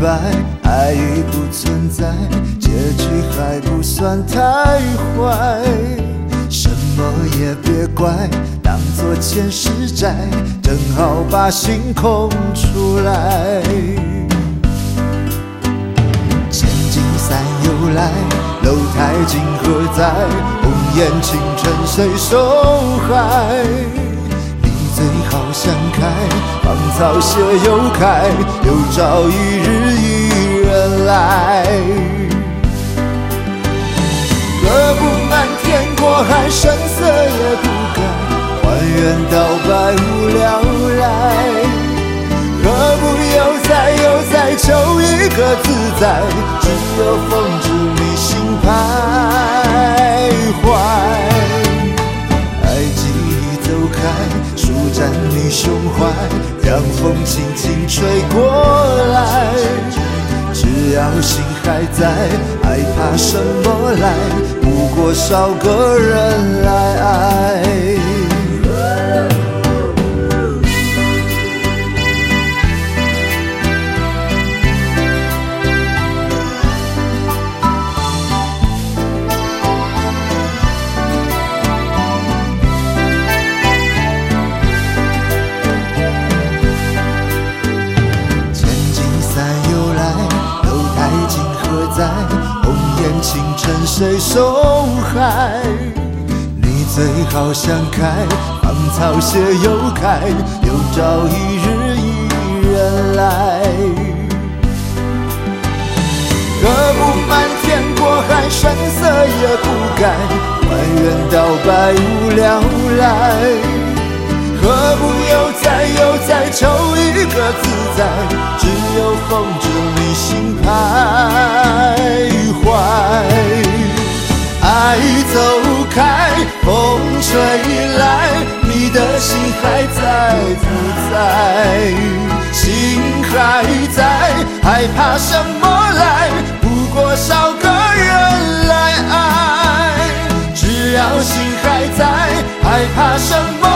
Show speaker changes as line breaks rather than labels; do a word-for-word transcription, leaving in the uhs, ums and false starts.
白，爱已不存在，结局还不算太坏。什么也别怪，当作前世债，正好把心空出来。千金散又来，楼台今何在？红颜倾城谁收害？你最好想开，芳草谢又开，有朝一日一人来。何不漫天过海，声色也不改，还原到百无聊赖。何不悠哉悠哉，求一个自在，只有风知你心徘徊。爱记忆走开，舒展你胸怀，让风轻轻吹过来。只要心还在，害怕什么来？不过少个人来爱。红颜倾城谁收害？你最好想开，芳草谢又开，有朝一日一人来。何不漫天过海，声色也不改，还原到百无聊赖。何不悠哉悠哉，求一个自在，只有风知你心徘徊。爱走开，风吹来，你的心还在不在？心还在，害怕什么来？不过少个人来爱。只要心还在，害怕什么？